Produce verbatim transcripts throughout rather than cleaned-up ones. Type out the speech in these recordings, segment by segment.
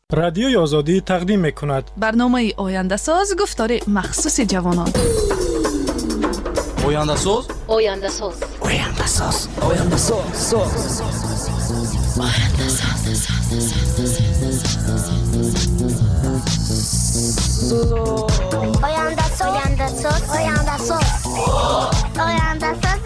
رادیوی آزادی تقدیم می‌کند برنامه آینده ساز گفتار مخصوص جوانان. آینده ساز آینده ساز آینده ساز آینده ساز آینده ساز آینده ساز آینده ساز آینده ساز آینده ساز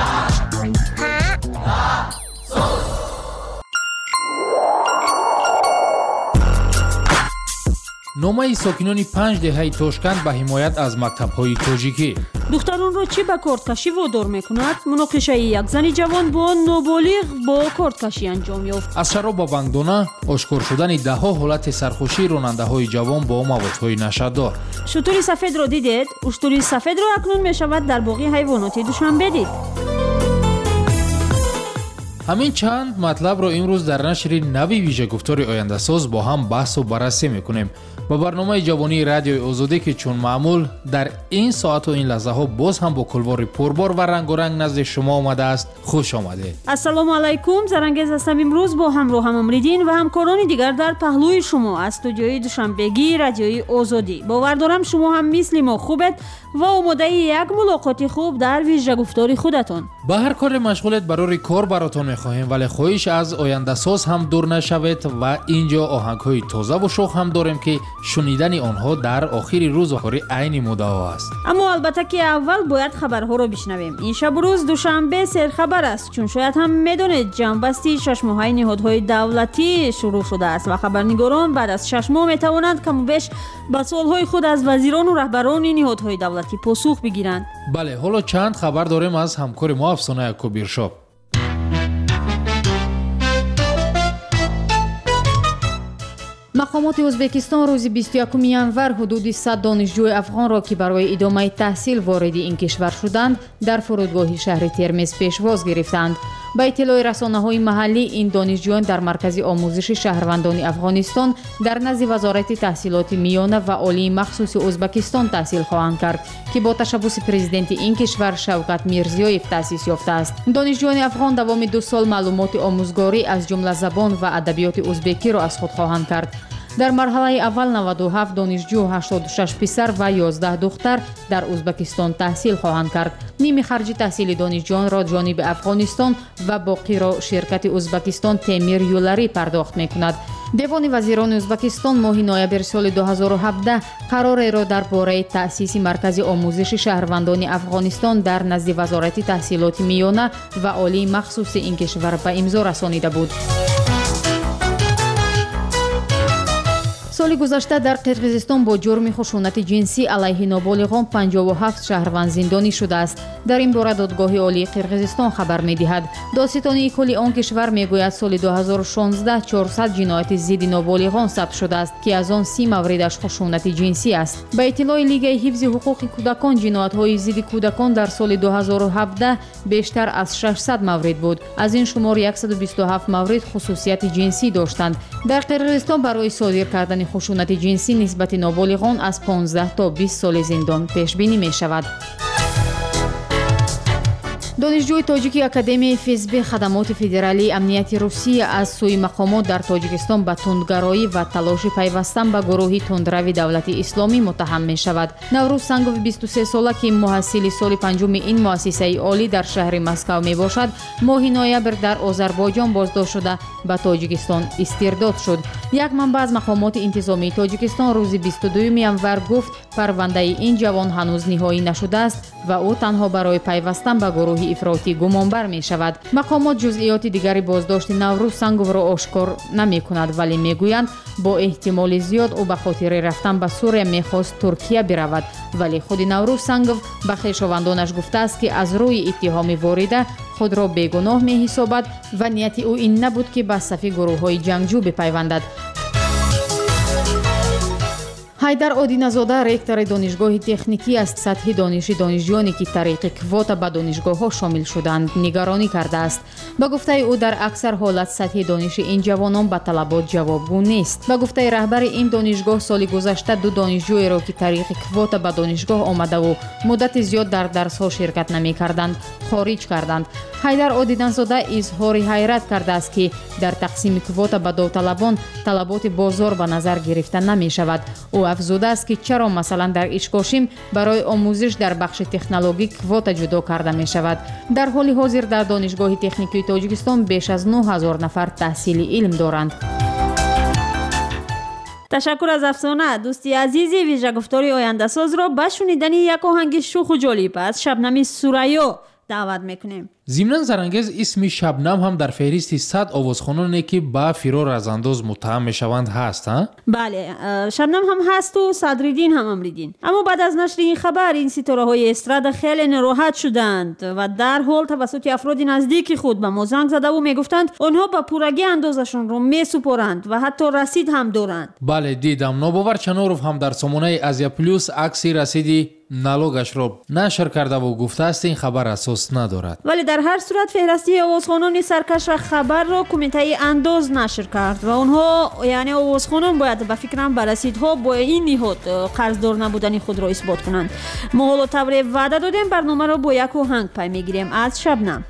номаи сокинони панҷ деҳаи Тошканд ба ҳимоят аз мактабҳои тоҷикӣ. духтаронро чӣ ба кордкашӣ водор мекунад? муноқишаи як зани ҷавон бо ноболиғ бо кордкашӣ анҷом ёфт. аз шароб ба бангдона ошкор шудани даҳо ҳолати сархушии ронандаҳои ҷавон бо маводҳои нашаддор. шутури сафедро дидед? уштури сафедро акнун мешавад дар боғи ҳайвоноти Душанбе дид. ҳамин чанд матлабро имрӯз дар нашри нави вижагуфтори ояндасоз бо ҳам баҳсу баррасӣ мекунем. ба барномаи ҷавонии радиои озодӣ ки чун маъмул дар ин соату ин лаҳзаҳо боз ҳам бо кулвори пурбор ва рангоранг назди шумо омадааст. хуш омадед. ассалому алайкум. зарангез ҳастам имрӯз бо ҳамроҳам Амриддин ва ҳамкорони дигар дар паҳлӯи шумо аз студиои душанбегии радиои озодӣ. бовар дорам шумо ҳам мисли мо хубед ва омодаи як мулоқоти хуб дар вижагуфтори худатон. ба ҳар коре машғулед барори кор баротон мехоҳем, вале хоҳиш аз ояндасоз ҳам дур нашавед ва инҷо оҳангҳои тозаву шоҳ ҳам дорем ки шунидани онҳо дар охири рӯзу кори айни муддао аст. аммо албатта ки аввал бояд хабарҳоро бишнавем. ин шабу рӯз душанбе серхабар аст, чун шояд ҳам медонед ҷамъбасти шашмоҳаи ниҳодҳои давлатӣ шурӯъ шудааст ва хабарнигорон баъд аз шаш моҳ метавонанд камубеш ба суолҳои худ аз вазирону раҳбарони ниҳодҳои давлатӣ посух бигиранд. бале, ҳоло чанд хабар дорем аз ҳамкори мо Афсона Якубиршоп. мақомоти Ӯзбекистон рӯзи бисту якуми январ ҳудуди сад донишҷӯи афғонро ки барои идомаи таҳсил вориди ин кишвар шуданд дар фурудгоҳи шаҳри Термиз пешвоз гирифтанд. ба иттилои расонаҳои маҳаллӣ ин донишҷӯён дар маркази омӯзиши шаҳрвандони Афғонистон дар назди вазорати таҳсилоти миёна ва олии махсуси Ӯзбекистон таҳсил хоҳанд кард ки бо ташаббуси президенти ин кишвар Шавкат Мирзиёев таъсис ёфтааст. донишҷӯёни афғон давоми ду сол маълумоти омӯзгорӣ аз ҷумла забон ва адабиёти ӯзбекиро аз худ хоҳанд кард. дар марҳалаи аввал наваду ҳафт донишҷӯ, ҳаштоду шаш писар ва ёздаҳ духтар дар Ӯзбекистон таҳсил хоҳанд кард. ними харҷи таҳсили донишҷӯёнро ҷониби Афғонистон ва боқиро ширкати Ӯзбекистон Темир Юларӣ пардохт мекунад. девони вазирони Ӯзбекистон моҳи ноябр соли ду ҳазору ҳабдаҳ қарореро дар бораи таъсиси маркази омӯзиши шаҳрвандони Афғонистон дар назди вазорати таҳсилоти миёна ва олии махсуси ин кишвар ба имзо расонида буд. соли гузашта дар Қирғизистон бо ҷурми хушунати ҷинсӣ алайҳи ноболиғон панҷову ҳафт шаҳрванд зиндонӣ шудааст. дар ин бора додгоҳи олии Қирғизистон хабар медиҳад. доситони кули он кишвар мегӯяд соли ду ҳазору шонздаҳ чорсад ҷинояти зидди ноболиғон сабт шудааст ки аз он си мавридаш хушунати ҷинсӣ аст. ба иттилои Лигаи ҳифзи ҳуқуқи кӯдакон ҷиноятҳои зидди кӯдакон дар соли ду ҳазору ҳабдаҳ бештар аз шашсад маврид буд. аз ин шумор яксаду бисту ҳафт маврид хусусияти ҷинсӣ доштанд. дар Қирғизистон барои содир кардани хушунати ҷинсӣ нисбати ноболиғон аз понздаҳ то бист соли зиндон пешбинӣ мешавад. донишҷӯи тоҷики академияи фсб хадамоти федералии амнияти Русия аз сӯи мақомот дар Тоҷикистон ба тундгароӣ ва талоши пайвастан ба гурӯҳи тундрави давлати исломӣ муттаҳам мешавад. Наврӯз Сангов бисту се сола ки муҳассили соли панҷуми ин муассисаи олӣ дар шаҳри Москав мебошад, моҳи ноябр дар Озарбойҷон боздошт шуда ба Тоҷикистон истирдод шуд. як манбаъ аз мақомоти интизомии Тоҷикистон рӯзи бисту дуюми январ гуфт парвандаи ин ҷавон ҳанӯз ниҳоӣ нашудааст ва ӯ танҳо барои пайвастан ба гурӯҳи ифротӣ гумонбар мешавад. мақомот ҷузъиёти дигари боздошти Наврӯз Санговро ошкор намекунад, вале мегӯянд бо эҳтимоли зиёд ӯ ба хотири рафтан ба Сурия мехост Туркия биравад, вале худи Наврӯз Сангов ба хешовандонаш гуфтааст ки аз рӯи иттиҳоми ворида худро бегуноҳ меҳисобад ва нияти ӯ ин набуд ки ба сафи гурӯҳҳои ҷангҷӯ бипайвандад. ҳайдар одиназода ректори донишгоҳи техникӣ аз сатҳи дониши донишҷӯёне ки тариқи квота ба донишгоҳҳо шомил шуданд нигаронӣ кардааст. ба гуфтаи ӯ дар аксар ҳолат сатҳи дониши ин ҷавонон ба талабот ҷавобгӯ нест. ба гуфтаи раҳбари ин донишгоҳ соли гузашта ду донишҷӯеро ки тариқи квота ба донишгоҳ омадаву муддати зиёд дар дарсҳо ширкат намекарданд хориҷ карданд. ҳайдар одиназода изҳори ҳайрат кардааст ки дар тақсими квота ба довталабон талаботи бозор ба назар гирифта намешавад. ӯ афзудааст ки чаро масалан дар ичкошим барои омӯзиш дар бахши технологӣ квота ҷудо карда мешавад. дар ҳоли ҳозир дар донишгоҳи техникии тоҷикистон беш аз нӯ ҳазор нафар таҳсили илм доранд. ташаккур аз афсона. дӯсти азизи вижагуфтори ояндасозро ба шунидани як оҳанги шуху ҷолиб аз Шабнами Сурайё даъват мекунем. зимнан зарангез исми Шабнам ҳам дар феҳристи сад овозхононе ки ба фирор аз андоз муттаҳам мешаванд ҳаст, ҳа? бале, Шабнам ҳам ҳасту Садриддин ҳам Амриддин. аммо баъд аз нашри ин хабар ин ситораҳои эстрада хеле нароҳат шуданд ва дарҳол тавассути афроди наздики худ ба мо занг задаву мегуфтанд онҳо ба пуррагӣ андозашонро месупоранд ва ҳатто расид ҳам доранд. бале, дидам. нобовар Чаноров ҳам дар сомонаи Азия плюс акси расиди налогашро нашр кардаву гуфтааст ин хабар асос надорад. вале дар ҳар сурат феҳристии овозхонони саркаша хабарро кумитаи андоз нашр кард ва онҳо яъне овозхонон бояд ба фикрам ба расидҳо бо ин ниҳод қарздор набудани худро исбот кунанд. мо ҳоло тавре ваъда додем барномаро бо як оҳанг пай мегирем аз Шабнам.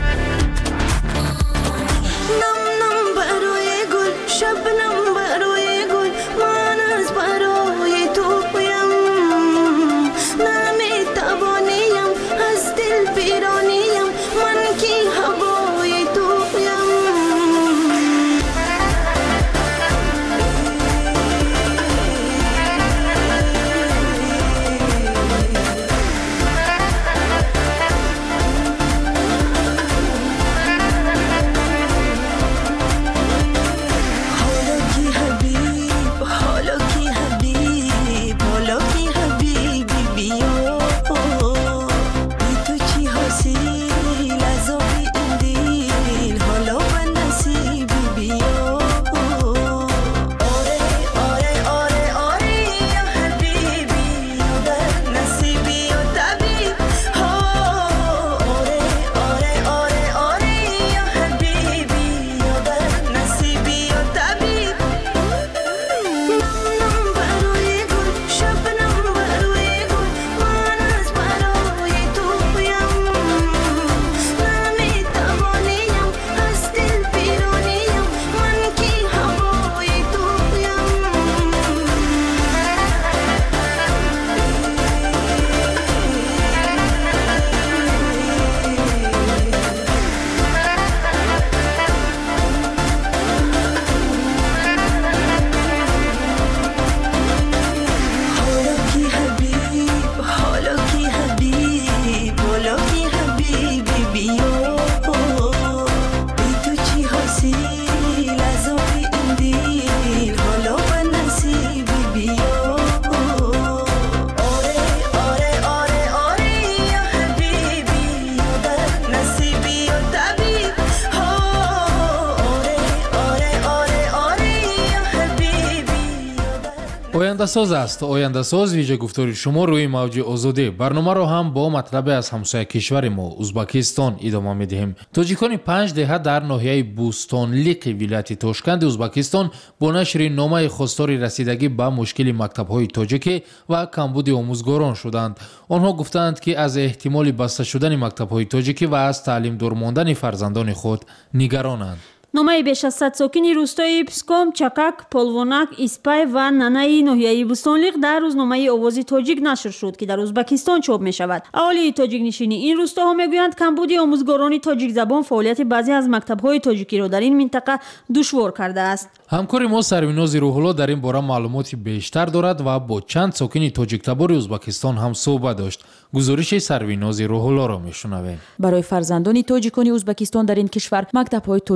ояндасоз аст. ояндасоз вижагуфтори шумо рӯи мавҷи озодӣ. барномаро ҳам бо матлабе аз ҳамсоя кишвари мо Узбекистон идома медиҳем. тоҷикони панҷ деҳа дар ноҳияи Бӯстонлиқи вилояти Тошканди Узбекистон бо нашри номаи хостори расидагӣ ба мушкили мактабҳои тоҷикӣ ва камбуди омӯзгорон шуданд. онҳо гуфтанд ки аз эҳтимоли баста шудани мактабҳои тоҷикӣ ва аз таълимдор мондани фарзандони худ нигаронанд. номаи беш аз сад сокини рӯстои Пском, Чакак, Полвонак, Испай ва Нанаи ноҳияи Бӯстонлиқ дар рӯзномаи Овози тоҷик нашр шуд ки дар Ӯзбекистон чоп мешавад. аҳолии тоҷикнишини ин рӯстоҳо мегӯянд камбуди омӯзгорони тоҷикзабон фаъолияти баъзе аз мактабҳои тоҷикиро дар ин минтақа душвор кардааст. ҳамкори мо Сарвинози Рӯҳулло дар ин бора маълумоти бештар дорад ва бо чанд сокини тоҷиктабори Ӯзбекистон ҳам суҳбат дошт. гузориши Сарвинози Рӯҳуллоро мешунавем. барои фарзандони тоҷикони Ӯзбекистон дар ин кишвар мактабҳои тоҷикӣ фаъолият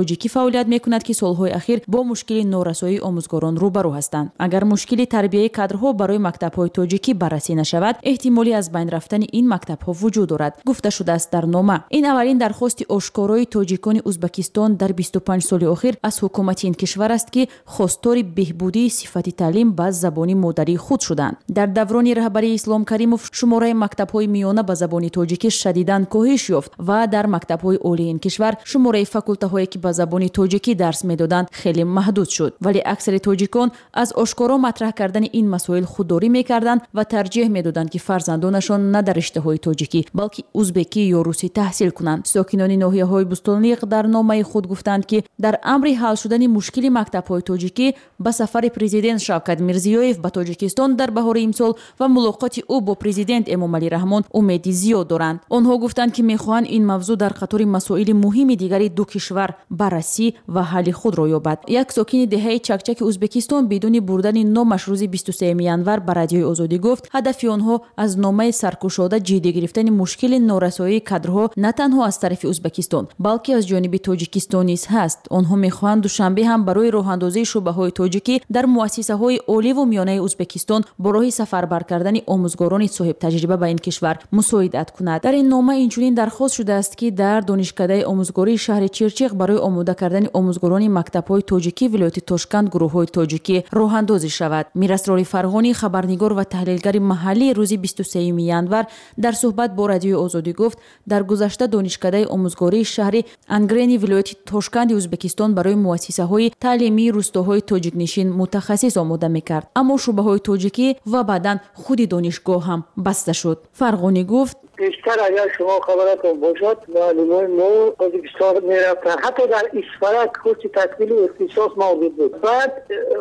فعالیت میکند که سالهای اخیر با مشکل نارسایی آموزگاران روبرو هستند. اگر مشکل تربیت کادرها برای مکتب‌های تاجیکی بررسی نشود، احتمالی از بین رفتن این مکتب‌ها وجود دارد. گفته شده است در نامه. این اولین درخواست آشکارای تاجیکان ازبکستان در بیست و پنج سال اخیر از حکومت این کشور است که خواستار بهبودی صفت تعلیم به زبان مادری خود شدند. در دوران رهبری اسلام کریموف شماره مکتب‌های میانه به زبان تاجیکی شدیداً کاهش یافت و در مکتب‌های عالی این کشور شماره فاکولته‌هایی که به زبان تاجیکی درس می‌دادند خیلی محدود شد. ولی اکثر تاجیکان از آشکارا مطرح کردن این مسائل خودداری می‌کردند و ترجیح می‌دادند که فرزندانشان نه در رشته‌های تاجیکی بلکه ازبکی یا روسی تحصیل کنند. ساکنان ناحیه‌های بوستانلیق در نامه خود گفتند که در امر حل شدن مشکل مکتب‌های تاجیکی به سفر پرزیدنت شوکت میرزیویف به تاجیکستان در بهار امسال و ملاقات او با پرزیدنت امامعلی رحمان امید زیاد دارند. آنها گفتند که می‌خواهند این موضوع در قطار مسائل مهم دیگری دو کشور بررسی و حل خود را یابد. یک ساکن دهه چکچک ازبکستان بدون بردن نامش روز بیست و سوم ژانویه به رادیوی آزادی گفت هدف آنها از نامه سرکشاده جدی گرفتن مشکل نارسایی کادرها نه تنها از طرف ازبکستان بلکه از جانب تاجیکستان نیز هست. آنها می‌خواهند دوشنبه هم برای راه‌اندازی شعبه‌های تاجیکی در مؤسسه‌های عالی و میانه ازبکستان برای سفربر کردن آموزگاران صاحب تجربه به این کشور مساعدت کند. در این نامه اینچنین درخواست شده است که در دانشکده آموزگاری شهر چرچیق برای آماده کردن آموزگاران مکتب‌های تاجیکی ولایت تاشکند گروه‌های تاجیکی راه‌اندازی شود. میراسرار فرغانی خبرنگار و تحلیلگر محلی روز بیست و سوم ژانویه در صحبت با رادیوی آزادی گفت در گذشته دانشکده آموزگاری شهر انگرینی ولایت تاشکند ازبکستان برای مؤسسه‌های تعلیمی روستاهای تاجیک نشین متخصص آماده می‌کرد، اما شعبه‌های تاجیکی و بعداً خود دانشگاه هم بسته شد. فرغانی گفت بیشتر اگر شما خبرتون باشد معلمان ما ازبکستان میرفتن، حتی در اسفرک کورس تکمیل اختصاص موجود بود. بعد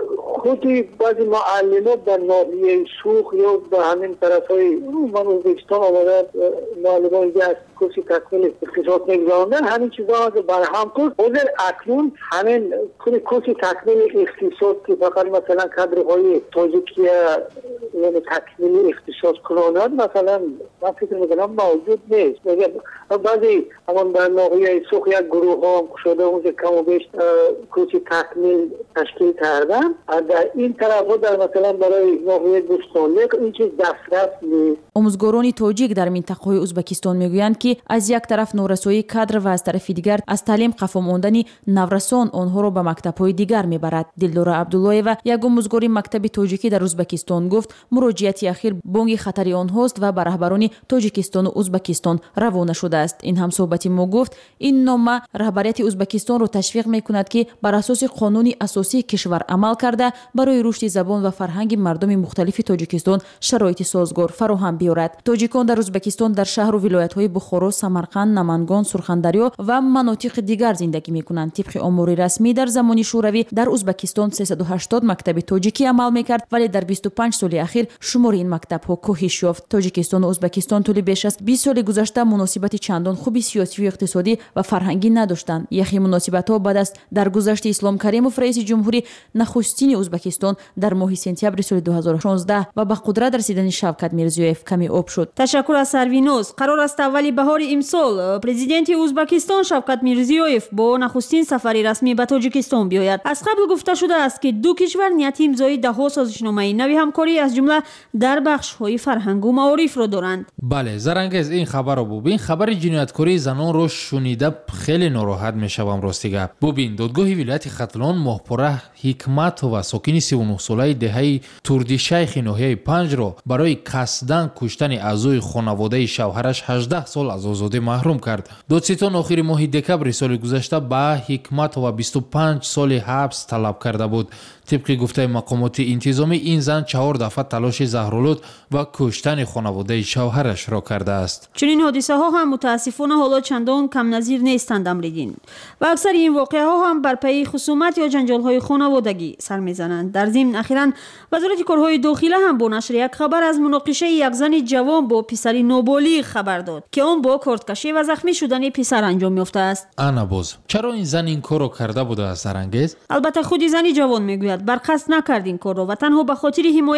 خودی بعضی معلمان در ناحیه سوخ یا به همین طرفای من ازبکستان آمدن معلمان دیگه از کورس تکمیل اختصاص میگذاردن، همین چیزا از برهم کرد. حاضر اکنون همین کورس تکمیل اختصاص که فقط مثلا کادرهای تاجیکی یعنی تکمیل اختصاص کنند مثلا من فکر میکنم موجود نیست. بعضی همان در ناحیه سوخ یک گروه ها هم شده اونجا کم و بیش کورس تکمیل تشکیل کردن. در این طرف ها در مثلا برای ناحیه بوستانلیق این چیز دسترس نیست. آموزگاران تاجیک در منطقه های ازبکستان میگویند که از یک طرف نارسایی کادر و از طرف دیگر از تعلیم قفا ماندن نورسان آنها را به مکتب های دیگر میبرد. دلدار عبداللهیوا یک آموزگار مکتب تاجیکی در ازبکستان گفت مراجعت اخیر بانگ خطر آنهاست و به رهبران تاجیکستان و ازبکستان روانه شده است. این هم صحبت ما گفت این نامه رهبریت ازبکستان را تشویق میکند که بر اساس قانون اساسی کشور عمل کرده برای رشد زبان و فرهنگ مردم مختلف تاجیکستان شرایط سازگار فراهم بیاورد. تاجیکان در ازبکستان در شهر و ولایت‌های بخارا، سمرقند، نمنگان، سرخندریا و مناطق دیگر زندگی میکنند. طبق آمار رسمی در زمان شوروی در ازبکستان سیصد و هشتاد مکتب تاجیکی عمل میکرد، ولی در بیست و پنج سال اخیر شمار این مکتب‌ها کاهش یافت. تاجیکستان و ازبکستان طول بیش از بیست سال گذشته مناسبت چندان خوبی سیاسی و اقتصادی و فرهنگی نداشتند. یکی مناسبت‌ها بعد از درگذشت اسلام کریموف رئیس جمهوری نخستین ازبکستان در ماه سپتامبر سال دو هزار و شانزده و به قدرت رسیدن شوکت میرزیویف کمی آب شد. تشکر از سروینوز. قرار است اولی بهار امسال پرزیدنت ازبکستان شوکت میرزیویف با نخستین سفری رسمی به تاجیکستان بیاید. از قبل گفته شده است که دو کشور نیت امضای ده‌ها سازشنامه نوی همکاری از جمله در بخش‌های فرهنگ و معارف را دارند. بله، زرنگز این خبر رو ببین. خبر جنایتکاری زنان رو شنیده خیلی ناراحت میشوم راستیگه. ببین دادگاه ولایت ختلان ماهپوره حکمت و ساکن سی و نه ساله دهه توردی شیخ ناحیه پنج را برای قصدن کشتن اعضای خانواده شوهرش هجده سال از آزادی محروم کرد. دادستان آخر ماه دکمبر سال گذشته به حکمت و بیست و پنج سال حبس طلب کرده بود. طبق گفته مقامات انتظامی این زن چهار دفعه تلاش زهرآلود و کشتن خانواده شوهرش را کرده است. چنین حادثه ها هم متاسفانه حالا چندان کم نظیر نیستند امریدین و اکثر این واقعه ها هم بر پای خصومت یا جنجال های خانوادگی سر میزنند. در ضمن اخیراً وزارت کارهای داخله هم با نشر یک خبر از مناقشه یک زن جوان با پسری نابالغ خبر داد که آن با کارتکشی و زخمی شدن پسر انجام یافته است. انا باز چرا این زن این کارو کرده بوده است زرنگز؟ البته خود زنی جوان میگوید بر قصد نکرد این کار را و تنها به خاطر حمایت خود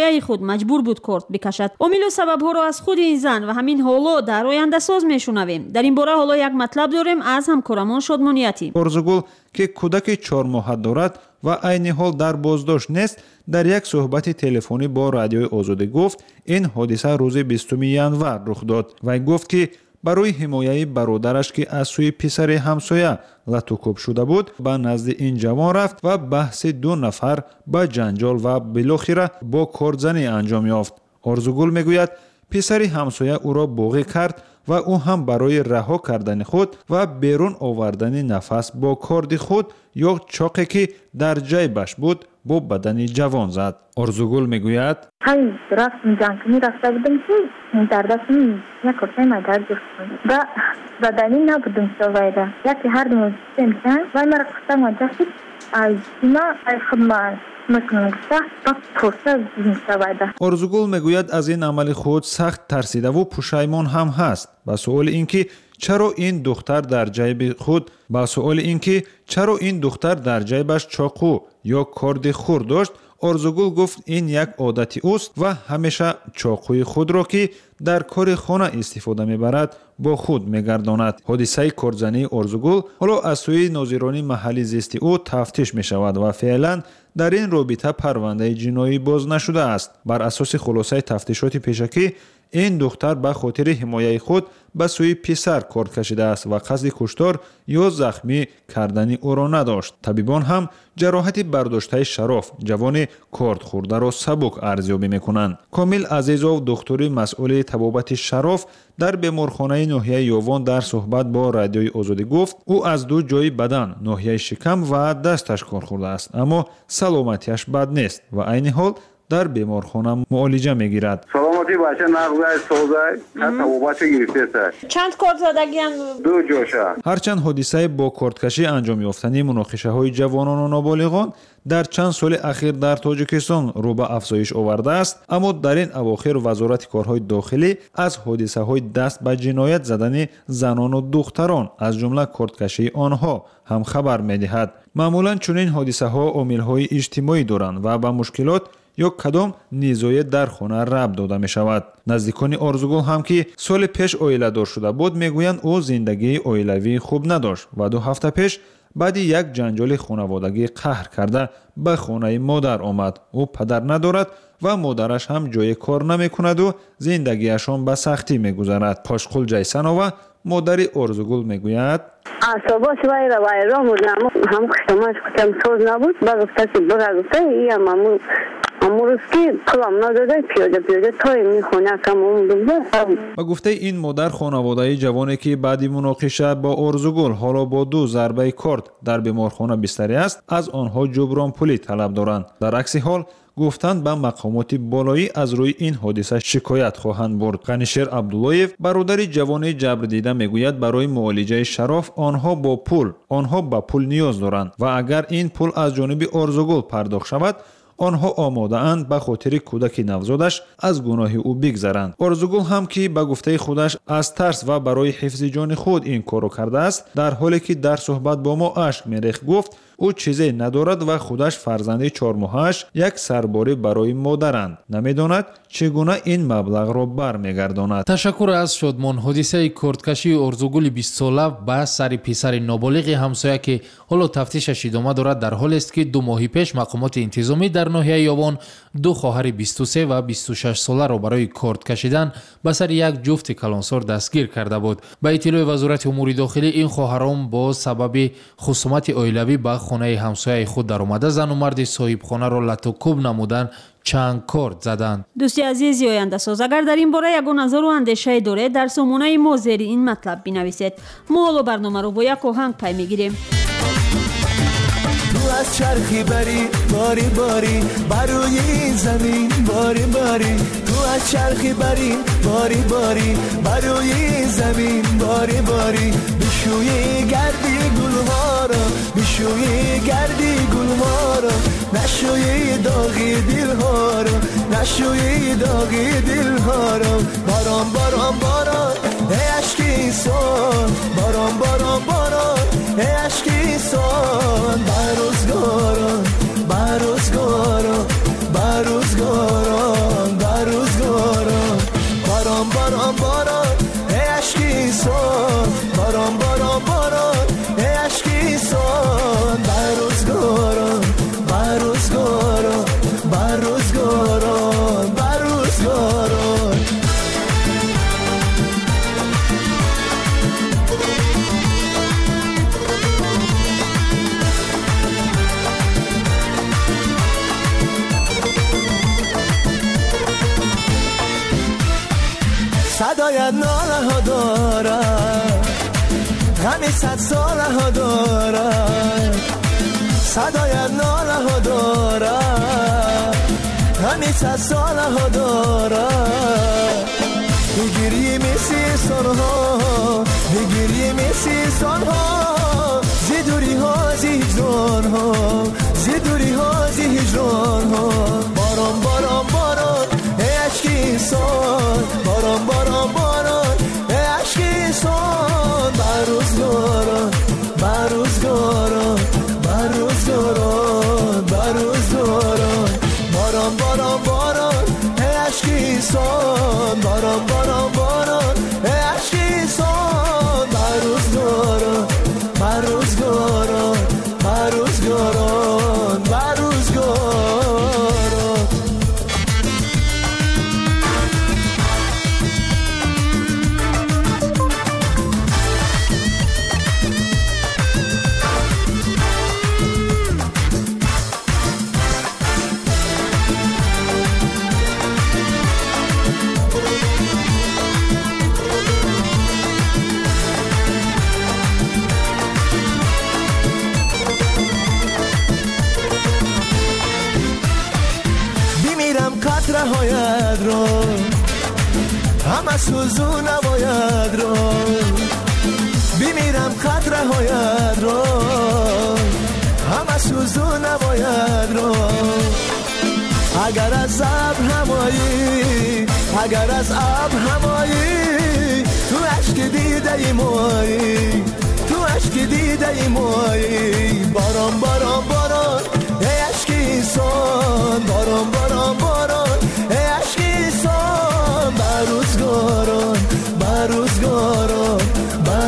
مجبور بود کورت بکشد. عامل و سبب‌ها را از خود این زن و همین حالا در آینده ساز میشنویم. در این باره حالا یک مطلب داریم از همکارمان شادمانیتی. орзугул ки кӯдаки чор моҳа дорад ва айни ҳол дар боздошт нест, дар як суҳбати телефонӣ бо радиои озодӣ гуфт ин ҳодиса рӯзи бистуми январ рух дод. Вай гуфт ки барои ҳимояи бародараш ки аз сӯи писари ҳамсоя латукӯб шуда буд ба назди ин ҷавон рафт ва баҳси ду нафар ба ҷанҷол ва билохира бо кордзанӣ анҷом ёфт. орзугул мегӯяд писари ҳамсоя ӯро боғӣ кард ва ӯ ҳам барои раҳо кардани худ ва берун овардани нафас бо корди худ ё чоқе ки дар ҷайбаш буд бо бадани ҷавон зад. орзугул мегӯяд ҳай рафтм ҷангкунӣ рафта будам ки дар дастам як курсаи майдар ҷуфт ва бадани набудум совайда яке ҳардумон систем кан вай мара қустам ҷафт ай сима ай хидмат орзугул мегӯяд аз ин амали худ сахт тарсидаву пушаймон ҳам ҳаст. ба суоли ин ки чаро ин духтар дар ҷайби худ ба суоли ин ки чаро ин духтар дар ҷайбаш чоқу ё корди хур дошт, орзугул гуфт ин як одати уст ва ҳамеша чоқуи худро ки дар кори хона истифода мебарад бо худ мегардонад. ҳодисаи кордзании орзугул ҳоло аз сӯи нозирони маҳаллии зисти ӯ тафтиш мешавад ва феълан дар ин робита парвандаи ҷиноӣ боз нашудааст. бар асоси хулосаи тафтишоти пешакӣ ин духтар ба хотири ҳимояи худ ба сӯи писар корд кашидааст ва қасди куштор ё захмӣ кардани ӯро надошт. табибон ҳам ҷароҳати бардоштаи Шароф ҷавони кордхӯрдаро сабук арзёбӣ мекунанд. Комил Азизов духтури масъули табобати Шароф дар беморхонаи ноҳияи Ёвон дар суҳбат бо радиои Озодӣ гуфт ӯ аз ду ҷои бадан ноҳияи шикам ва дасташ кор хӯрдааст, аммо саломатиаш бад нест ва айни ҳол дар беморхона муолиҷа мегирад. саломати бача нағзай созай табобати гирифтеса чанд корд задагиян ду ҷоша. ҳарчанд ҳодисаи бо кордкашӣ анҷом ёфтани муноқишаҳои ҷавонону ноболиғон дар чанд соли ахир дар Тоҷикистон рӯ ба афзоиш овардааст, аммо дар ин авохир вазорати корҳои дохилӣ аз ҳодисаҳои даст ба ҷиноят задани занону духтарон аз ҷумла кордкашии онҳо ҳам хабар медиҳад. маъмулан чунин ҳодисаҳо омилҳои иҷтимоӣ доранд ва ба мушкилот ё кадом низоя дар хона рабт дода мешавад. наздикони орзугул ҳам ки соли пеш оиладор шуда буд мегӯянд ӯ зиндагии оилавии хуб надошт ва ду ҳафта пеш баъди як ҷанҷоли хонаводагӣ қаҳр карда ба хонаи модар омад. ӯ падар надорад ва модараш ҳам ҷои кор намекунаду зиндагиашон ба сахтӣ мегузарад. Хошқул Ҷайсанова модари орзугул мегӯяд асоботи вайро вайрон будам ҳам хушамаш кутам соз набуд ба гуфта ки бира гуфта иям аму амурус ки пулам надода пиёда пиёда тоим мехонакам умдумда. ба гуфтаи ин модар хонаводаи ҷавоне ки баъди муноқиша бо орзугул ҳоло бо ду зарбаи корд дар беморхона бистарӣ аст аз онҳо ҷубронпулӣ талаб доранд. дар акси ҳол гуфтанд ба мақомоти болоӣ аз рӯи ин ҳодиса шикоят хоҳанд бурд. Ғанишер Абдуллоев бародари ҷавони ҷабрдида мегӯяд барои муолиҷаи Шароф онҳо бо пул онҳо ба пул ниёз доранд ва агар ин пул аз ҷониби орзугул пардохт шавад онҳо омодаанд ба хотири кӯдаки навзодаш аз гуноҳи ӯ бигзаранд. орзугул ҳам ки ба гуфтаи худаш аз тарс ва барои ҳифзи ҷони худ ин корро кардааст, дар ҳоле ки дар суҳбат бо мо ашк мерехт гуфт ӯ чизе надорад ва худаш фарзанди чормоҳааш як сарборӣ барои модаранд. намедонад чӣ гуна ин маблағро бармегардонад. ташаккур аз Шодмон. ҳодисаи кордкашии орзугули бистсола ба сари писари ноболиғи ҳамсоя ки ҳоло тафтишаш идома дорад дар ҳолест ки ду моҳи пеш мақомоти интизомӣ дар ноҳияи Ёвон ду хоҳари бисту се ва бисту шаш соларо барои корд кашидан ба сари як ҷуфти калонсор дастгир карда буд. ба иттилои вазорати умури дохилӣ ин хоҳарон бо сабаби хусумати оилавӣ ба хонаи ҳамсояи худ даромада зану марди соҳибхонаро латукӯб намудан чанд корд заданд. дӯсти азизи ояндасоз, агар дар ин бора ягон назару андешае доред дар сомонаи мо зери ин матлаб бинависед. мо ҳоло барномаро бо як оҳанг пай мегирем. از چرخی بری باری باری بروی زمین باری باری تو از چرخی بری باری باری بروی زمین باری باری بشوی گردی گلها را بشوی گردی گلها را نشوی داغی دلها را نشوی داغی دلها را باران باران باران ای عشقی سان باران باران باران ای عشقی سان بروزگاران بروزگاران بروزگاران صدایت ناله ها دارد همین صد ساله ها دارد صدایت ناله ها دارد همین صد ساله ها دارد بگیری میسی سالها بگیری میسی سالها زیدوری ها زیجران ها زیدوری ها زیجران ها باران باران باران ای عشقی سان باران باران باران ای عشقی سان بر روزگاران بر روزگاران بر روزگاران بر روزگاران باران باران باران ای عشقی سان باران باران باران ای عشقی سان بر روزگاران بر روزگاران بر روزگاران بر روزگاران هایت رو همه سوزو نباید رو بمیرم خطره هایت رو همه سوزو نباید رو اگر از ابر همایی اگر از ابر همایی تو عشق دیده ای مایی تو عشق دیده ای مایی باران باران باران ای عشقی سان باران باران باران ای عشقی سان بر روزگاران بر روزگاران بر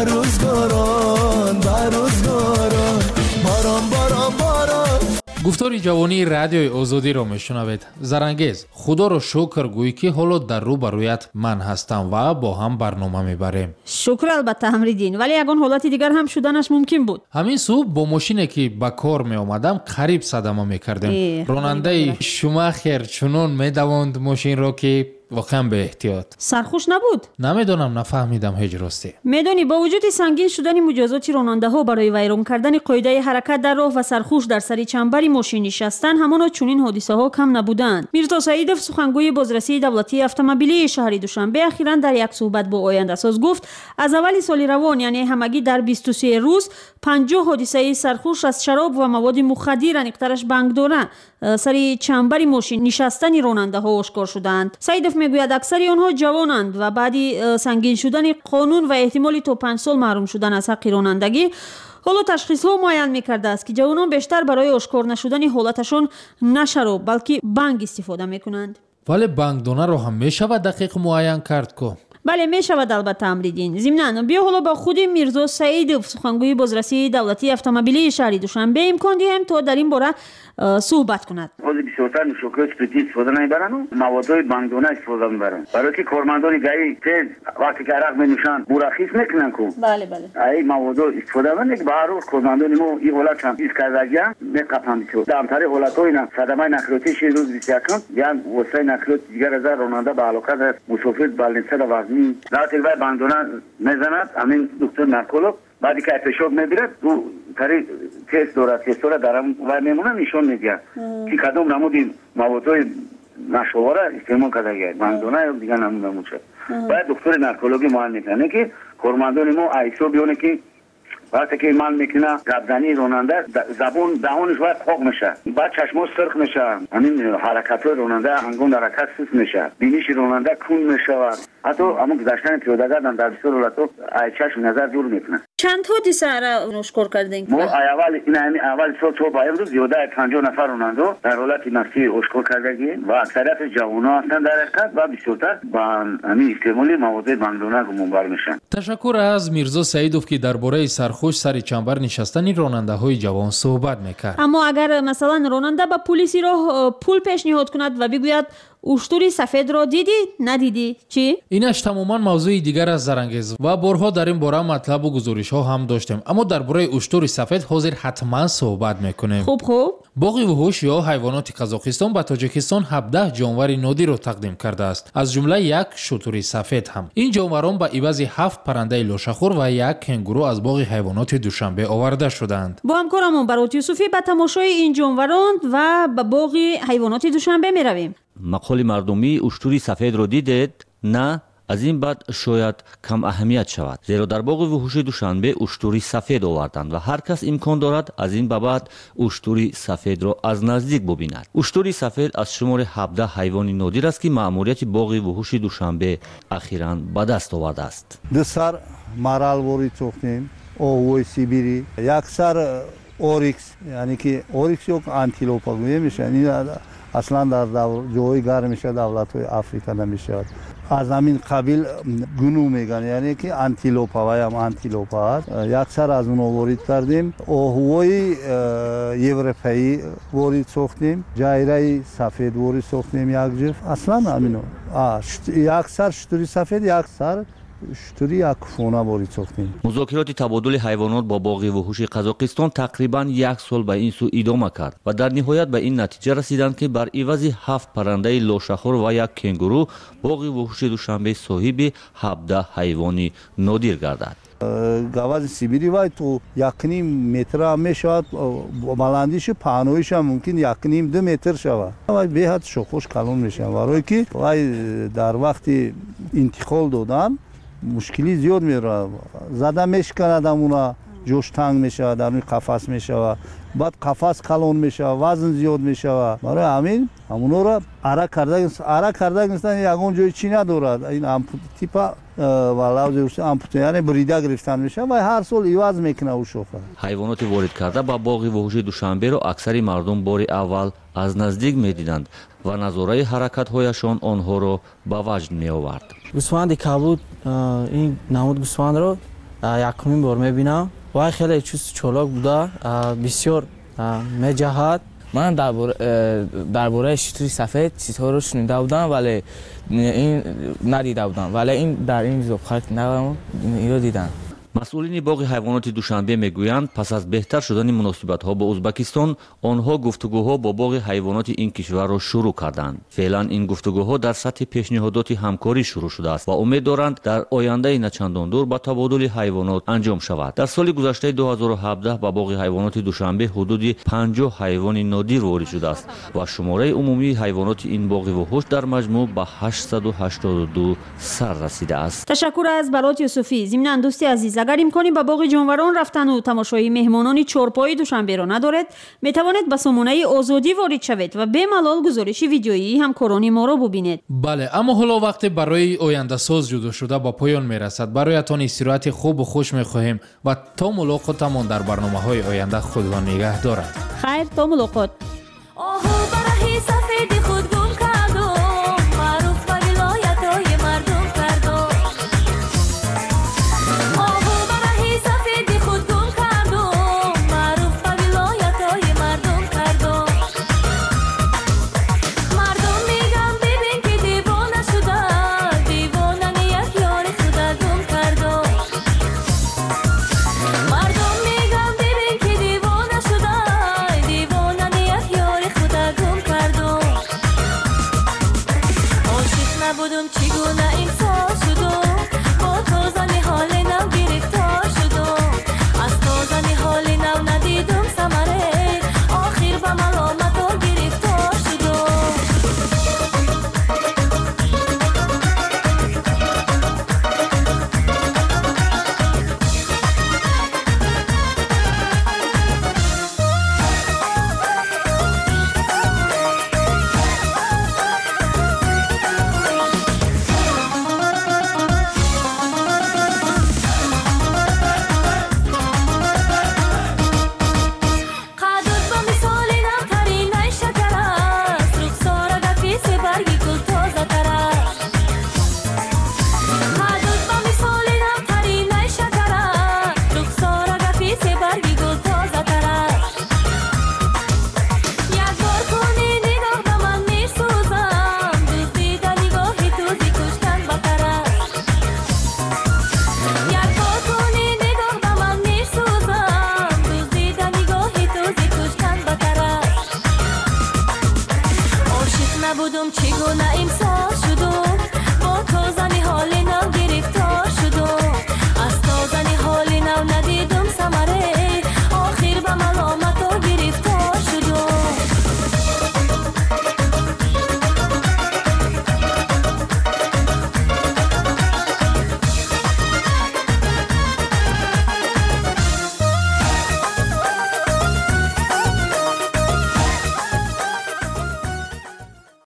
روزگاران بر روزگاران باران باران باران. گفتاری جوانی رادیوی آزادی را میشنوید. زرانگیز خدا رو شکر گویی که حالا در رو برویت من هستم و با هم برنامه میبریم. شکر البته امریدین، ولی یگان حالت دیگر هم شدنش ممکن بود. همین صبح با ماشینی که به کار می آمدم قریب صدمه میکردیم. راننده شما خیر چنون میدواند ماشین را که واقعا به احتیاط. سرخوش نبود؟ نمیدونم، نفهمیدم هیچ راستی. میدونی با وجود سنگین شدن مجازات راننده ها برای ویران کردن قاعده حرکت در راه و سرخوش در سری چنبری ماشین نشستن، همانا چنین حادثه ها کم نبودند. میرزا سعیدов سخنگوی بازرسی دولتی اتومبیلی شهر دوشنبه اخیراً در یک صحبت با آینده ساز گفت از اول سال روان یعنی همگی در بیست و سه روز پنجاه حادثه سرخوش از شراب و مواد مخدر انقدرش بانگ داره سری چنبری ماشین نشستن راننده ها آشکار شدند. سعیدов میگوید اکثر آنها جوانند و بعدی سنگین شدن قانون و احتمالی تا پنج سال محروم شدن از حق رانندگی حالا تشخیص ها معین میکرده است که جوانان بیشتر برای آشکار نشدن حالتشون نه شراب بلکه بانگ استفاده میکنند. ولی بانگ دانه رو هم میشود دقیق معین کرد که؟ بله میشود البته امریدین. ضمناً بیا حالا با خود میرزا سعیدов سخنگوی بازرسی دولتی اتومبیلی شهر دوشنبه امکان دهیم تا در این باره صحبت کند. از بسیارتر نوشابه اسپریتی استفاده نمیبرن و موادهای بانگدانه استفاده میبرن برای که کارمندان گاهی تیز وقتی که عرق مینوشن مرخص میکنن کو. بله بله. ای مواد استفاده میکنن که به هر روز کارمندان ما این حالت هم ایست کردگی میقپن تو. در طریق حالتهای اینا صدمه نقلیاتی شی روز بیست و یک یعنی وسایل نقلیات دیگر از راننده به علاقه در مسافر بالنسه و وزنی ذاتی به بانگدانه میزند. همین دکتر نرکولوگ بعدی که پیشاب میبرد تو طریق تست دارد که سوره درم و میمونه نشون میدهد که کدام نمودی موادهای نشواره استعمال کرده گید بانگدانه یا دیگر نمود نمود شد. باید دکتر نرکولوگی معاین میکنه که کارمندان ما ایسو بیونه که وقتی که مال میکنه گردنی راننده زبون دهانش باید خوک میشه، بعد چشماش سرخ میشه، همین حرکت های راننده هنگام حرکت سست میشه، بینیش راننده کون میشه، حتی اما گذشتن پیاده‌گردان در بسیار حالت‌ها چشم نظر دور میکنه. چند حادثه را نشکار کردین؟ ما اول این همین اول سال تو با امروز زیاده پنجاه نفر راننده در حالت نفسی اشکار کردگی و اکثریت جوان‌ها هستند در حرکت و بسیارتر با همین استعمال مواد بانگدانه گمانبر میشن. تشکر از میرزا سعیدов که درباره سرخوش سر چنبر نشستن راننده‌های جوان صحبت میکرد. اما اگر مثلا راننده به پلیسی راه پول پیشنهاد کند و بگوید اشتری سفید را دیدی ندیدی چی؟ اینش تماما موضوع دیگر از زرانگیز و بارها در این باره مطلب و گزارش ها هم داشتیم، اما درباره اشتری سفید حاضر حتما صحبت میکنیم. خوب خوب. باغ وحوش یا حیوانات قزاقستان به تاجیکستان هفده جانور نادر را تقدیم کرده است، از جمله یک شتر سفید هم. این جانوران به عوض هفت پرنده لاشخور و یک کنگورو از باغ حیوانات دوشنبه آورده شدند. با همکارمون برات یوسفی به تماشای این جانوران و به باغ حیوانات دوشنبه می رویم. مقال مردمی اشتری سفید رو دیدید؟ نه؟ از این بعد شاید کم اهمیت شود، زیرا در باغ وحوش دوشنبه اشتری سفید آوردند و هر کس امکان دارد از این به بعد اشتری سفید را از نزدیک ببیند. اشتری سفید از شمار هفده حیوان نادر است که مأموریت باغ وحوش دوشنبه اخیراً به دست آورده است. دو سر مرالوری ساختیم، آهوی سیبیری، یک سر اوریکس، یعنی که اوریکس یک آنتیلوپ میشه، این اصلا در جای گرم میشه، دولت‌های آفریقا نمیشه. از همین قبیل گنو میگن، یعنی که آنتیلوپ و هم آنتیلوپ هست. یک سر از اون وارد کردیم. آهوی اروپایی وارد ساختیم، جایره سفید وارد ساختیم یک جفت. اصلا همینو یک سر شتری سفید، یک سر شتری یک فونه وارد ساختیم. مذاکرات تبادل حیوانات با باغ وحوش قزاقستان تقریبا یک سال به این سو ادامه کرد و در نهایت به این نتیجه رسیدند که بر عوض هفت پرنده لاشخور و یک کنگورو باغ وحوش دوشنبه صاحب هفده حیوان نادر گردد. گاواز سیبیری وای تو یک نیم متر هم میشود، بلندیش پهنویش هم ممکن یک نیم دو متر شود. وای به حد شخوش کلون میشن، برای که وای در وقت انتقال دادن مشکلی زیاد میره، زده میشکند، اونا جوش تنگ میشه، در این قفس میشه، بعد قفس کلون میشه، وزن زیاد میشه. برای همین همونا را اره کرده اره کرده گفتن یگان جای چی ندارد، این امپوت تیپا والاوز امپوت یعنی بریده گرفتن میشه و هر سال عوض میکنه او شوخه. حیوانات وارد کرده با باغ وحوش دوشنبه را اکثر مردم بار اول از نزدیک میدیدند و نظاره حرکت هایشان آنها را به وجد می آورد. گوسفند کبود، این نمود گوسفند را یکمین بار میبینم و خیلی چیز چالاک بوده، بسیار میجهد. من درباره شتری سفید چیزها رو شنیده بودم ولی این ندیده بودم، ولی این در این زبخت نگم این رو دیدم. مسئولین باغ حیوانات دوشنبه میگویند پس از بهتر شدن مناسبت‌ها با ازبکستان، آنها گفتگوها با باغ حیوانات این کشور را شروع کردند. فعلا این گفتگوها در سطح پیشنهادات همکاری شروع شده است و امید دارند در آینده نه چندان دور با تبادل حیوانات انجام شود. در سال گذشته دو هزار و هفده با باغ حیوانات دوشنبه حدود پنجاه حیوان نادر وارد شده است و شماره عمومی حیوانات این باغ وحوش در مجموع به هشتصد و هشتاد و دو سر رسیده است. تشکر از برات یوسفی. ضمن دوستی عزیز، اگر امکانی به باغ جانوران رفتن و تماشای مهمانان چهارپای دوشنبه را ندارد، می توانید به سامانه آزادی وارد شوید و به ملال گزارش ویدیویی همکاران ما را ببینید. بله، اما حالا وقت برای آینده ساز جدا شده با پایان می رسد. برایتان استراحت خوب و خوش می خواهیم و تا ملاقاتمان در برنامه‌های آینده خدا نگه دارد. خیر، تا ملاقات. نبودم چگونه امسال شدم با تو زنی حال نگی